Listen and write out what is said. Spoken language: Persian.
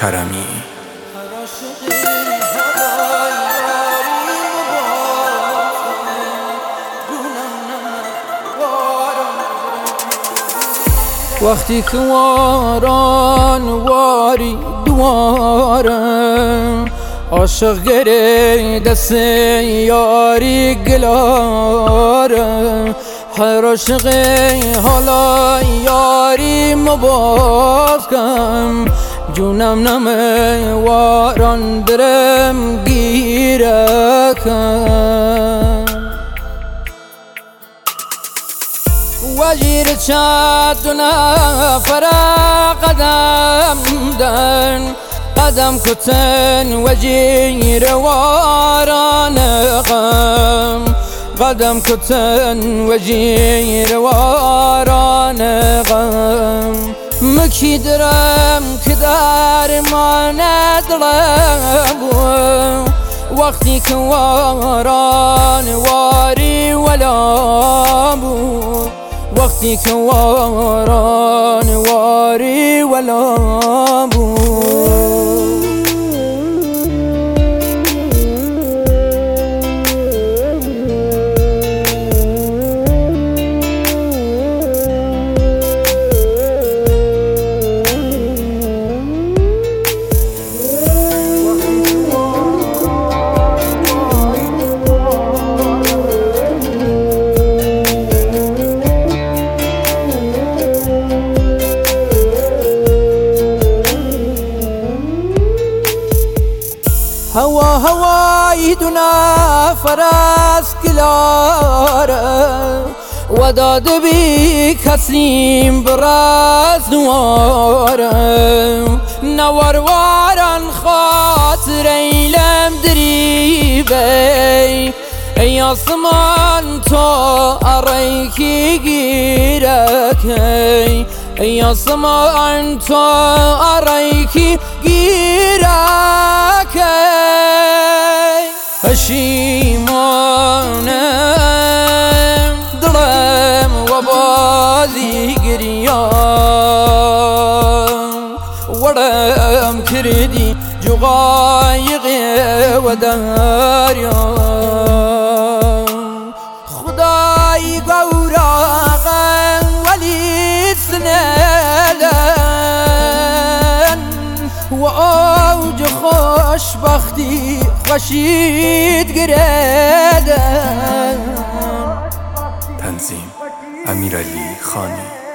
کرمی. وقتی که واران واری دوارم عاشق گره دست یاری گلارم هر عاشق حالا یاری مباز کم جونم نمه واران درم گیره کم وجیر چاد دو نفر قدم دن قدم کتن وجیر واران غم قدم کتن وجیر واران غم مکی درم که در ما ندلم وقتی که واران واری ولا بود وقتی که واران واری ولا بود هوای دو نفر از گلاره وداد بی کسیم براز نواره نورواران خاطر ایلم دریبه ای آسمان تو ارایکی گیرکی ای آسمان تو ارایکی گیرکی پشیمانم دلم و بازی گریان ورم کردی جغایق و دریان خدای گوراغم ولی سندن و اوج خوشبختی خورشید گردن. تنظیم: امیرعلی خانی.